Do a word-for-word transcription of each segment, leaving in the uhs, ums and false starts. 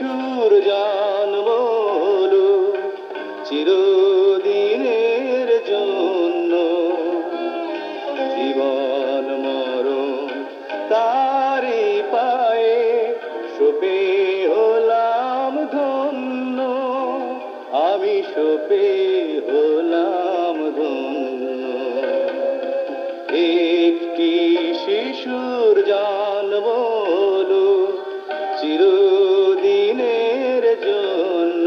শিশুর জন্ম হলো চিরদিনের জন্য, জীবন মরণ তারি পায়ে সপে হলাম ধন্য, আমি সপে হলাম ধন্য। একটি শিশুর জন্ম হলো চিরদিনের জন্য।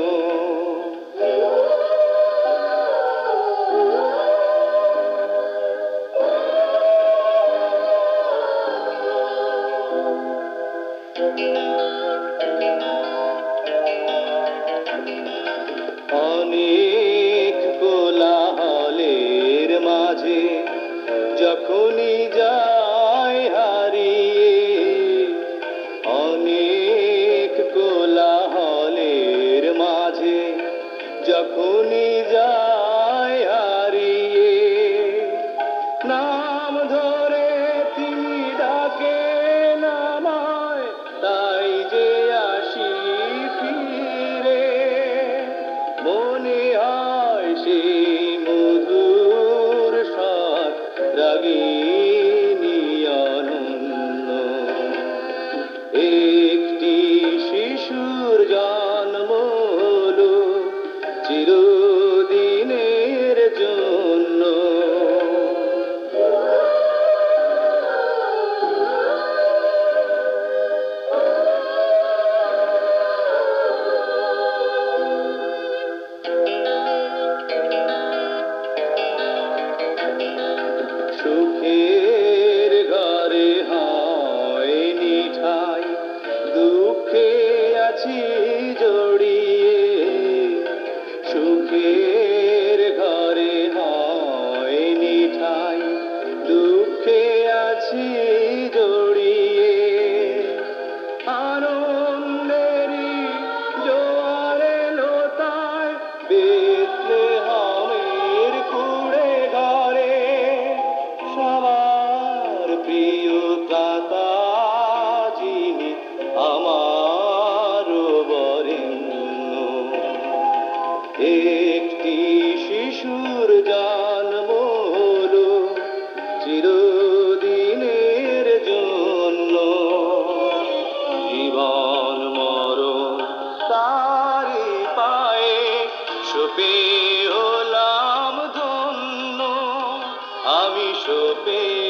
অনেক কোলাহলের মাঝে যখনই যায় হারিয়ে, অনেক কোলাহলের মাঝে যখনই যায় হারিয়ে, নাম ধরে তিনি ডাকে নামায়, তাই যে আসি ফিরে, মনে হয় সেই মধুর স্বর রাগিনী অনন্য। একটি শিশুর জন্ম হলো চিরদিনের জন্য। সুখের ঘরে হয়নি ঠাই, দুঃখে আছি জড়িয়ে, সুখের ঘরে হয়নি ঠাই, দুঃখে আছি জড়িয়ে, আনন্দেরই জোয়ার এলো তাই বেথলেহেমের কুড়ে ঘরে, সবার প্রিয় ত্রাতা যিনি আমার বরেণ্য। একটি শিশুর জন্ম হলো চিরদিনের জন্য, জীবন মরণ তারি পায়ে সপে হলাম ধন্য, আমি সপে